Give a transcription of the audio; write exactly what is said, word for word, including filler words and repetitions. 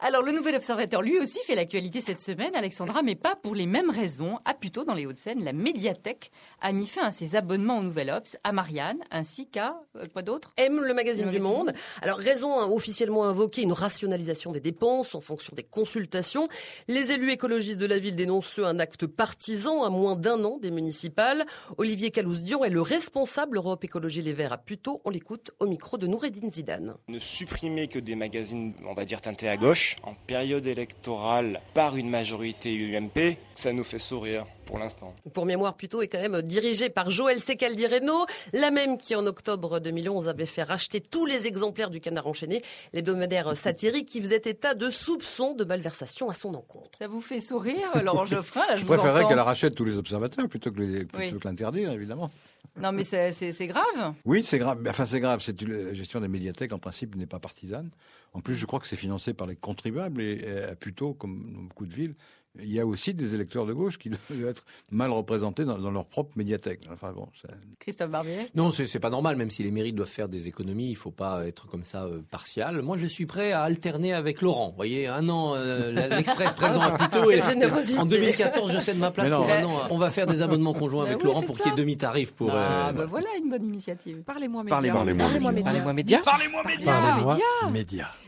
Alors, le Nouvel Observateur, lui aussi, fait l'actualité cette semaine, Alexandra, mais pas pour les mêmes raisons. À Puteaux, dans les Hauts-de-Seine, la médiathèque a mis fin à ses abonnements au Nouvel Obs, à Marianne, ainsi qu'à, euh, quoi d'autre ? M, le magazine, Le du magazine Monde. Monde. Alors, raison hein, officiellement invoquée, une rationalisation des dépenses en fonction des consultations. Les élus écologistes de la ville dénoncent eux, un acte partisan à moins d'un an des municipales. Olivier Calouze-Dion est le responsable Europe Écologie Les Verts à Puteaux. On l'écoute au micro de Noureddine Zidane. Ne supprimer que des magazines, on va dire, teintés à gauche, en période électorale, par une majorité U M P, ça nous fait sourire pour l'instant. Pour mémoire, Puteaux est quand même dirigé par Joël Secaldi-Reynaud, la même qui en octobre deux mille onze avait fait racheter tous les exemplaires du Canard enchaîné, l'hebdomadaire satirique qui faisait état de soupçons de malversation à son encontre. Ça vous fait sourire, Laurent Geoffrin, là, je, Je vous préférerais entends. qu'elle rachète tous les observateurs plutôt que, les, plutôt Oui. que l'interdire, évidemment. Non, mais c'est, c'est, c'est grave. Oui, c'est grave. Enfin, c'est grave. C'est la gestion des médiathèques, en principe, n'est pas partisane. En plus, je crois que c'est financé par les contribuables et, et à Puteaux, comme dans beaucoup de villes, il y a aussi des électeurs de gauche qui doivent être mal représentés dans, dans leur propre médiathèque. Enfin bon, c'est... Christophe Barbier. Non, c'est, c'est pas normal, même si les mairies doivent faire des économies, il faut pas être comme ça euh, partial. Moi, je suis prêt à alterner avec Laurent. Vous voyez, un an, euh, l'Express présent à Puteaux, et Quelle générosité. en deux mille quatorze, je cède ma place Mais non. pour un an. On va faire des abonnements conjoints Bah avec oui, Laurent faites pour ça. qu'il y ait demi-tarif pour... Ah, euh, bah voilà une bonne initiative. Parlez-moi médias. Parlez-moi médias. Parlez-moi médias. Parlez-moi médias. Parlez-moi médias. Médias.